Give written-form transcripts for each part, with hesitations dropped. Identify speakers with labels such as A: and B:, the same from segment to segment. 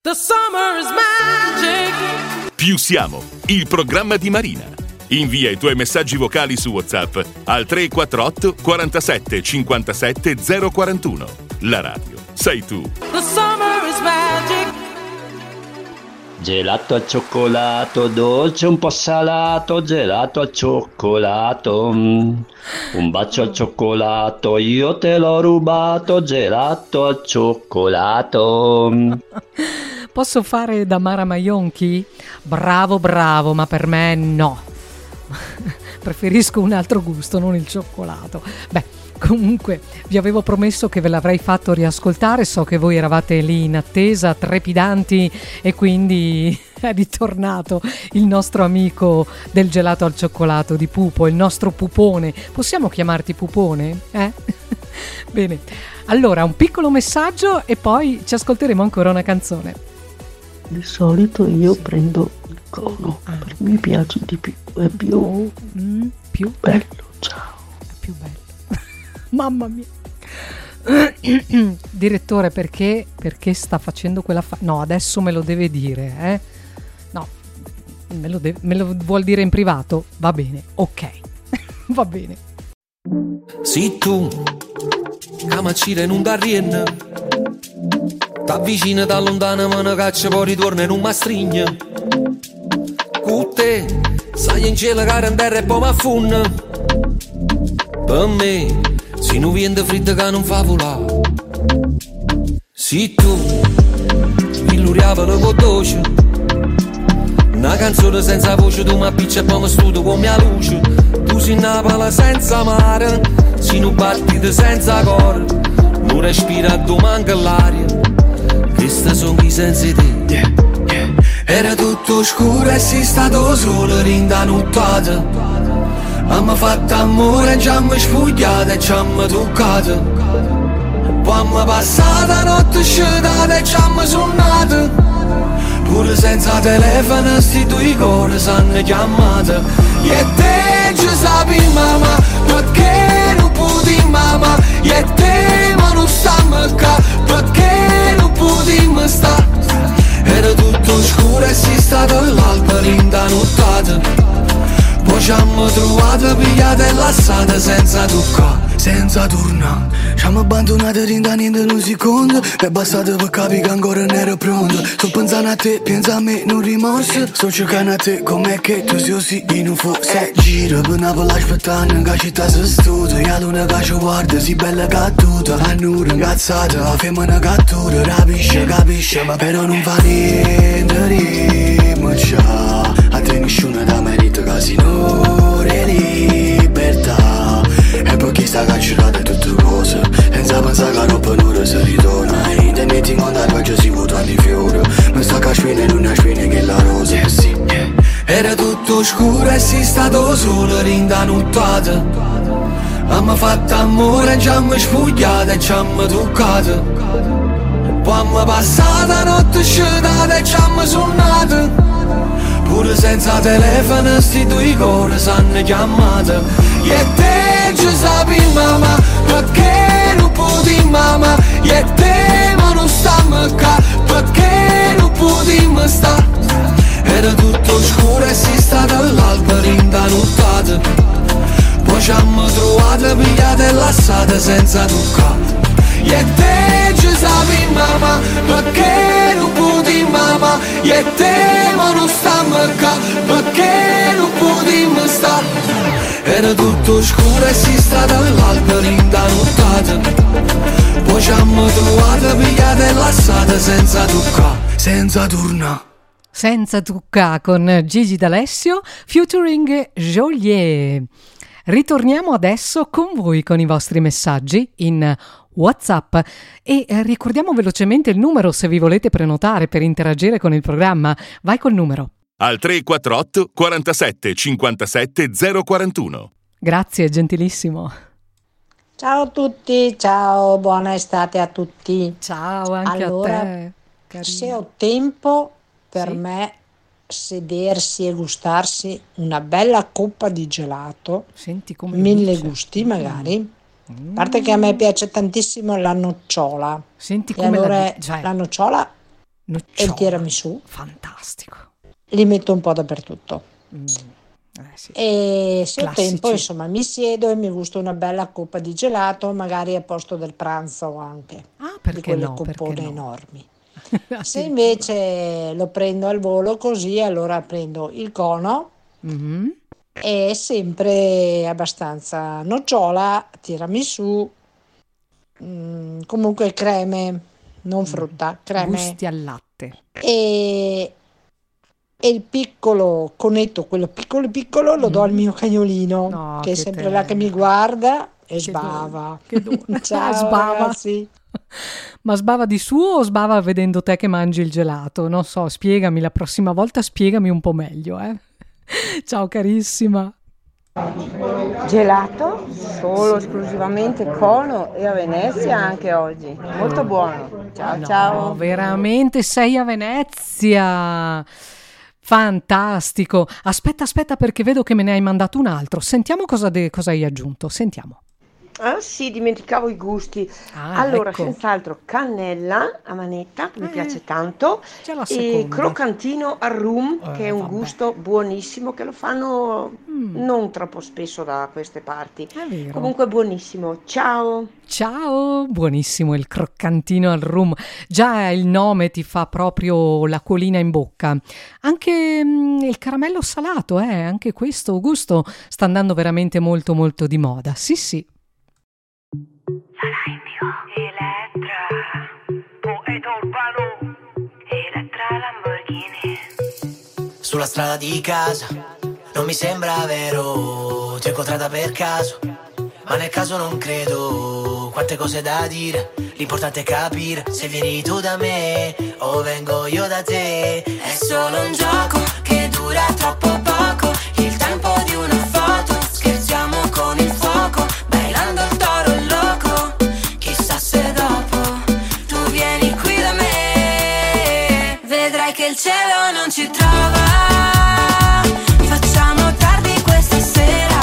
A: The summer is magic.
B: Più siamo, il programma di Marina. Invia i tuoi messaggi vocali su WhatsApp al 348 47 57 041. La radio sei tu.
A: The summer is magic.
C: Gelato al cioccolato, dolce un po' salato, gelato al cioccolato. Un bacio al cioccolato, io te l'ho rubato, gelato al cioccolato.
D: Posso fare da Mara Maionchi? Bravo, ma per me no. Preferisco un altro gusto, non il cioccolato. Beh, comunque vi avevo promesso che ve l'avrei fatto riascoltare, so che voi eravate lì in attesa, trepidanti, e quindi è ritornato il nostro amico del gelato al cioccolato di Pupo, il nostro pupone. Possiamo chiamarti pupone? Bene, allora un piccolo messaggio e poi ci ascolteremo ancora una canzone.
E: Di solito io prendo il cono, perché mi piace di più, è più bello, ciao.
D: È più bello. Mamma mia. Direttore, perché sta facendo quella no, adesso me lo deve dire, No, me lo vuol dire in privato? Va bene, ok. Va bene.
F: Si tu camacire in un darrien, t'avvicina da lontana ma ne caccia poi ritorna in un mastrigno. Con te sai in cielo che in terra e poi m'affunna. Per me si non viene freddo che non fa volare. Si tu illuriava la voce, una canzone senza voce, tu mi appicci e poi mi studio con mia luce. Tu sei una pala senza mare, si non battite senza cor, non respira, tu manca l'aria. Questa sono i sensi di te. Era tutto scuro e sei stato solo rinda nottata. Abbiamo fatto amore e ci abbiamo spugliato e ci abbiamo toccato. Poi abbiamo passato la notte sciatata e ci abbiamo suonato. Pure senza telefono sti due cuori s'hanno chiamato. E te ci sapi mamma, perché non puoi mamma. E te ma non stiamo qua, perché non puoi stare. Era tutto scuro e sei stato l'alba rinda nottata. Poi ci abbiamo trovato pigliate e lasciate senza toccare, senza tornare. Ci abbiamo abbandonato rinda niente in un secondo. È bastato per capire che ancora non ero pronto. Sto pensando a te, pensa a me, non rimorso. Sto cercando a te, com'è che tu sei in un forse. Giro per Napoli aspettando che città si studia. E la luna che ci guarda, si bella cattuta. La nura incazzata, la femmina cattura. Capisce, ma però non fa niente, rimaccia. A te nessuno da merito, casinore, libertà. E poi chi sta cancellata tutte cose, senza pensare che roba non si ritorna. E te metti in contatto peggio si può tanti fiori. Ma sta caspina e non è spina che la rosa, sì. Era tutto scuro e sei stato solo rinda nottata. Abbiamo fatto amore e ci abbiamo spugliato e ci abbiamo toccato. Poi abbiamo passato la notte sciatata e ci abbiamo suonato. Pure senza telefono sti due cuori s'hanno chiamato. E te ci sapi mamma, perché non puoi mamma. E te ma non stiamo qua, perché non puoi stare. Era tutto scuro e sei stata l'alba rinda nottata. Poi ci abbiamo trovato pigliate e lasciate senza toccare. E te ci sapi mamma, perché non puoi mamma. E te ma non stiamo qua, perché non puoi stare. Era tutto scuro e sei stata l'alba rinda nottata. Poi ci abbiamo trovato pigliate e lasciate senza toccare, senza tornare.
D: Senza Tucca con Gigi D'Alessio featuring Joliet. Ritorniamo adesso con voi con i vostri messaggi in WhatsApp e ricordiamo velocemente il numero se vi volete prenotare per interagire con il programma. Vai col numero.
B: Al 348 47 57 041.
D: Grazie, gentilissimo.
G: Ciao a tutti, ciao, buona estate a tutti.
D: Ciao anche
G: allora,
D: a te. Carina.
G: Se ho tempo per
D: Sì?
G: me sedersi e gustarsi una bella coppa di gelato,
D: Senti come
G: 1000
D: dice.
G: gusti magari. A parte che a me piace tantissimo la nocciola.
D: Senti
G: E
D: come
G: allora
D: cioè,
G: la nocciola e il tiramisù.
D: Fantastico.
G: Li metto un po' dappertutto.
D: Sì.
G: E se ho
D: Classici.
G: tempo, insomma, mi siedo e mi gusto una bella coppa di gelato, magari a posto del pranzo anche, di
D: Perché
G: quelle
D: no, perché
G: coppone
D: no.
G: enormi. Se invece lo prendo al volo così, allora prendo il cono
D: Mhm.
G: e sempre abbastanza nocciola, tiramisù, comunque creme, non frutta, creme.
D: Gusti al latte.
G: E il piccolo conetto, quello piccolo piccolo, lo do al mio cagnolino,
D: No,
G: che è
D: che
G: sempre là che mi
D: tenero.
G: guarda e
D: Che
G: sbava.
D: Che
G: Ciao
D: sbava.
G: ragazzi.
D: Ma sbava di suo o sbava vedendo te che mangi il gelato? Non so, spiegami la prossima volta, spiegami un po' meglio, eh. Ciao carissima.
H: Gelato solo esclusivamente cono e a Venezia anche oggi. Molto buono. Ciao ciao.
D: No, veramente sei a Venezia. Fantastico. Aspetta perché vedo che me ne hai mandato un altro. Sentiamo cosa hai aggiunto. Sentiamo.
H: Ah sì, dimenticavo i gusti.
D: Ah,
H: Allora,
D: ecco.
H: senz'altro cannella a manetta, che mi piace tanto,
D: C'è la
H: e
D: seconda.
H: croccantino al rum, che è un
D: vabbè.
H: gusto buonissimo, che lo fanno non troppo spesso da queste parti.
D: È vero.
H: Comunque buonissimo. Ciao!
D: Ciao, buonissimo il croccantino al rum. Già il nome ti fa proprio l'acquolina in bocca. Anche il caramello salato, anche questo gusto sta andando veramente molto molto di moda. Sì, sì.
I: Poeta urbano, Elettra Lamborghini.
J: Sulla strada di casa, non mi sembra vero, ti ho incontrata per caso, ma nel caso non credo, quante cose da dire, l'importante è capire se vieni tu da me o vengo io da te. È solo un gioco che dura troppo poco, il tempo di una foto, scherziamo con il fuoco, bailando il toro loco, chissà se dopo tu vieni qui da me, vedrai che il cielo non ci trova. Facciamo tardi questa sera,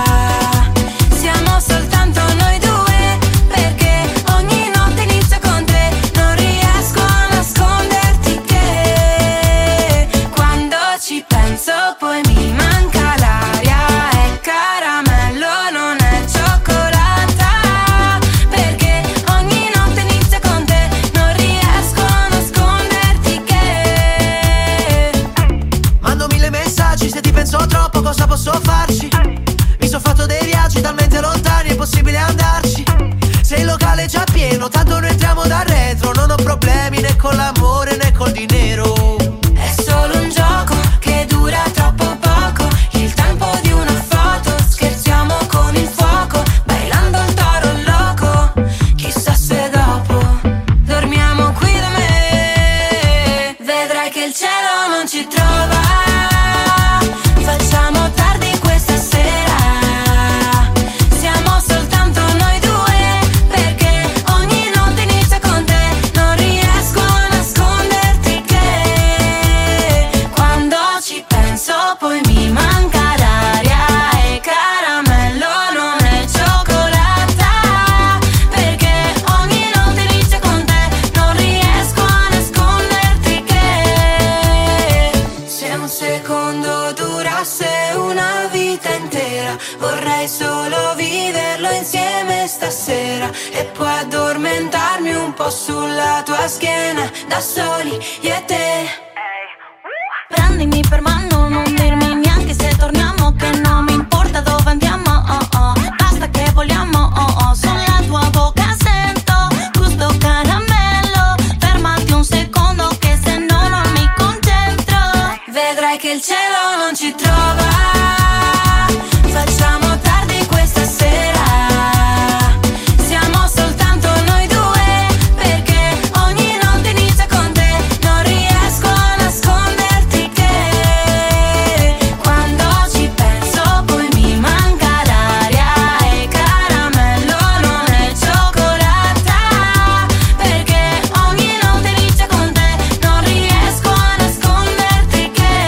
J: siamo soltanto noi due, perché ogni notte inizia con te, non riesco a nasconderti che quando ci penso poi mi manca l'aria, è caramello, non è cioccolata, perché ogni notte inizia con te, non riesco a nasconderti che mando 1000 messaggi, se ti penso troppo cosa posso farci? Mi son fatto dei viaggi talmente lontani, è possibile andarci. Se il locale è già pieno, tanto noi entriamo da retro, non ho problemi né con l'amore né col dinero.
I: è solo un gioco che dura troppo poco, il tempo di una foto, scherziamo con il fuoco, bailando il toro loco, chissà se dopo dormiamo qui da me, vedrai che il cielo non ci trova. Facciamo tardi questa sera, siamo soltanto noi due, perché ogni notte inizia con te, non riesco a nasconderti che quando ci penso poi mi manca l'aria, e caramello non è cioccolata, perché ogni notte inizia con te, non riesco a nasconderti che se un secondo durasse una vita intera, vorrei solo viverlo insieme stasera e poi addormentarmi un po' sulla tua schiena, da soli io e te. Prendimi per mano, non dirmi neanche se torniamo, che non mi importa dove andiamo, basta che vogliamo, sulla tua bocca sento gusto caramello, fermati un secondo che se no non mi concentro, vedrai che il cielo non ci trova. Facciamo tardi questa sera, siamo soltanto noi due, perché ogni notte inizia con te, non riesco a nasconderti che quando ci penso poi mi manca l'aria, e caramello non è cioccolata, perché ogni notte inizia con te, non riesco a nasconderti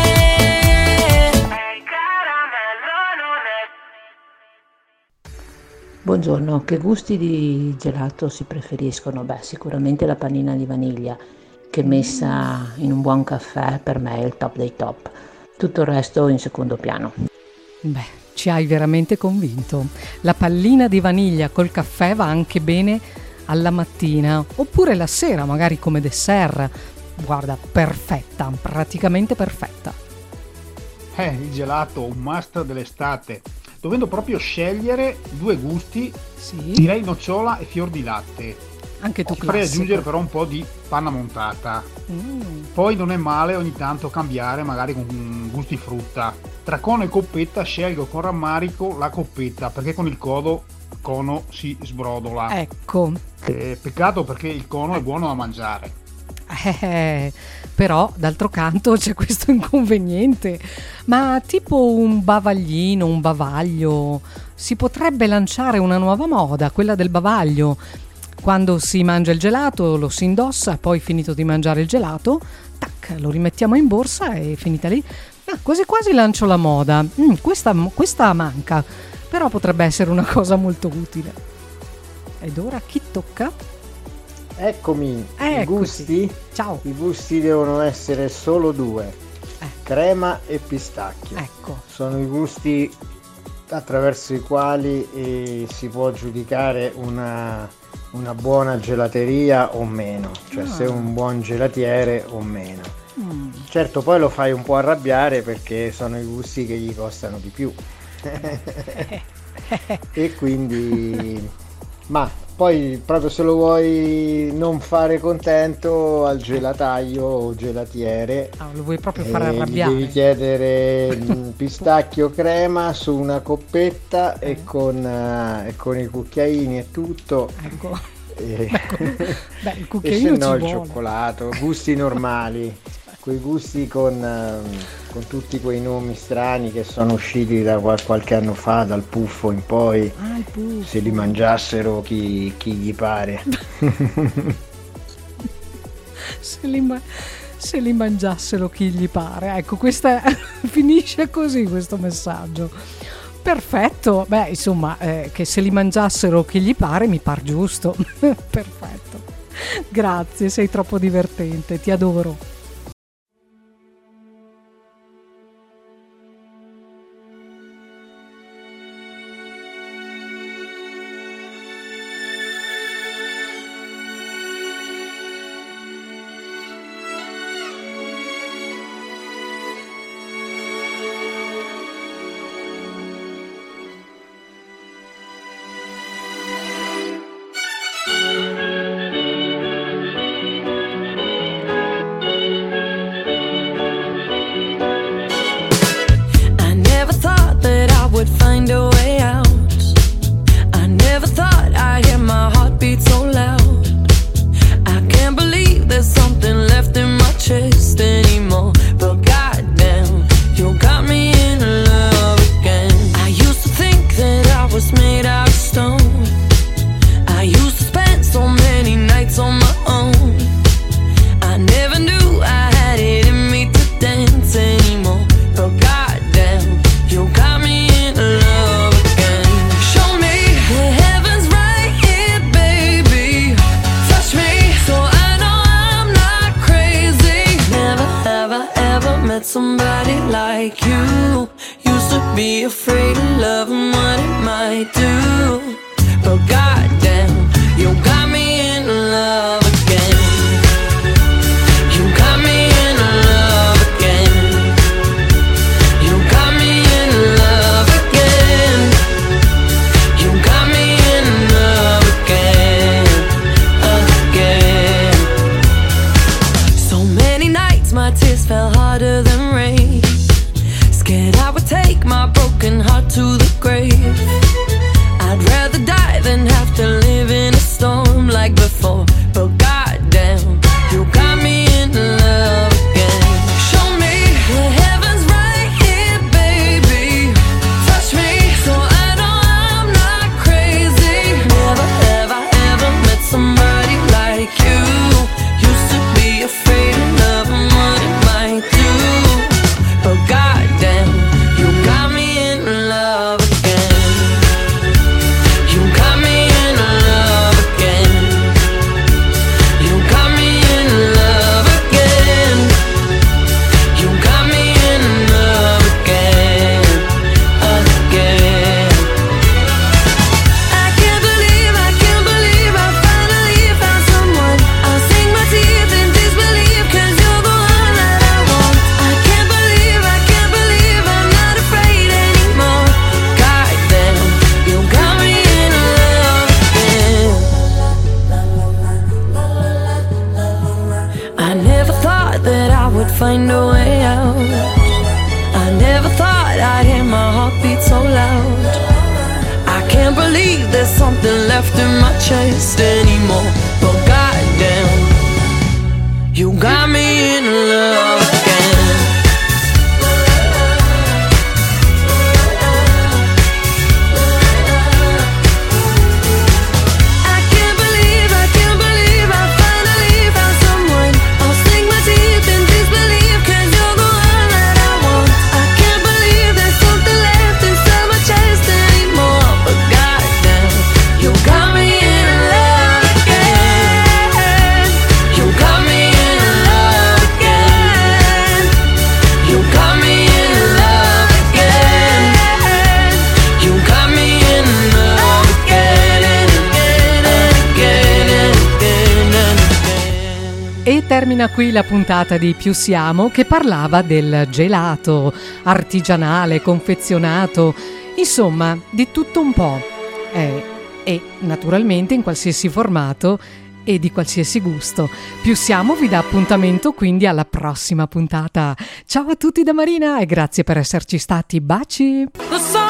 I: che caramello non è.
E: Buongiorno, che gusti di gelato si preferiscono? Beh, sicuramente la panina di vaniglia, che messa in un buon caffè per me è il top dei top. Tutto il resto in secondo piano.
D: Beh, ci hai veramente convinto. La pallina di vaniglia col caffè va anche bene alla mattina, oppure la sera, magari come dessert. Guarda, perfetta, praticamente perfetta.
K: Il gelato, un must dell'estate. Dovendo proprio scegliere due gusti,
D: sì,
K: direi nocciola e fior di latte.
D: Anche tu
K: farei aggiungere però un po' di panna montata. Poi non è male ogni tanto cambiare, magari con gusti frutta. Tra cono e coppetta scelgo con rammarico la coppetta, perché con il cono si sbrodola.
D: Ecco.
K: Peccato, perché il cono è buono da mangiare.
D: Però d'altro canto c'è questo inconveniente. Ma tipo un bavaglino, un bavaglio, si potrebbe lanciare una nuova moda, quella del bavaglio. Quando si mangia il gelato lo si indossa, poi finito di mangiare il gelato, tac, lo rimettiamo in borsa e finita lì. Quasi quasi lancio la moda. Questa manca, però potrebbe essere una cosa molto utile. Ed ora chi tocca?
L: Eccomi, i gusti?
D: Ciao.
L: I gusti devono essere solo due, crema e pistacchio.
D: Ecco.
L: Sono i gusti attraverso i quali si può giudicare una buona gelateria o meno, cioè se un buon gelatiere o meno. Certo, poi lo fai un po' arrabbiare perché sono i gusti che gli costano di più. E quindi, ma poi proprio se lo vuoi non fare contento, al gelataio o gelatiere
D: lo vuoi proprio fare arrabbiare,
L: gli devi chiedere pistacchio crema su una coppetta e con i cucchiaini e tutto.
D: Ecco.
L: Beh,
D: il cucchiaino
L: e se no
D: ci
L: il
D: vuole.
L: cioccolato, gusti normali, quei gusti con tutti quei nomi strani che sono usciti da qualche anno fa, dal Puffo in poi.
D: Il Puffo.
L: Se li mangiassero chi gli pare.
D: Se li mangiassero chi gli pare. Ecco, questa finisce così questo messaggio. Perfetto. Beh, insomma, che se li mangiassero chi gli pare mi par giusto. Perfetto. Grazie, sei troppo divertente, ti adoro.
J: Find a way out. I never thought I'd hear my heartbeat so loud. I can't believe there's something left in my chest anymore. But goddamn, you got me in love again. I used to think that I was made out of stone. I used to spend so many nights on my own. I never knew I had it in me to dance anymore. But goddamn, you got me in love again. Show me the heavens right here, baby. Touch me so I know I'm not crazy. Never have I ever met somebody like you. Used to be afraid of love and what it might do. But goddamn, you got me in love again. You got me in love again. You got me in love again. You got me in love again, again. So many nights my tears fell harder than rain. Scared I would take my broken heart to the grave. I'd rather die than have to live in a storm like before. But goddamn, you got me in love again. Show me the heavens right here, baby. Touch me so I know I'm not crazy. Never have I ever met somebody like you. Used to be afraid of love and what it might do. But goddamn, you got me in love again.
I: find a way out. I never thought I'd hear my heartbeat so loud. I can't believe there's something left in my chest anymore. But goddamn, you got me in love again. I can't believe I finally found someone. I'll sink my teeth in disbelief, 'cause you're the one that I want. I can't believe there's something left inside my chest anymore. But goddamn, you got me in love again. You got me in love again. You got me in love again. You got me in love again and again and again and again and again.
D: E termina qui la puntata di Più Siamo, che parlava del gelato artigianale, confezionato, insomma di tutto un po', e naturalmente in qualsiasi formato e di qualsiasi gusto. Più Siamo vi dà appuntamento quindi alla prossima puntata. Ciao a tutti da Marina e grazie per esserci stati. Baci!
A: The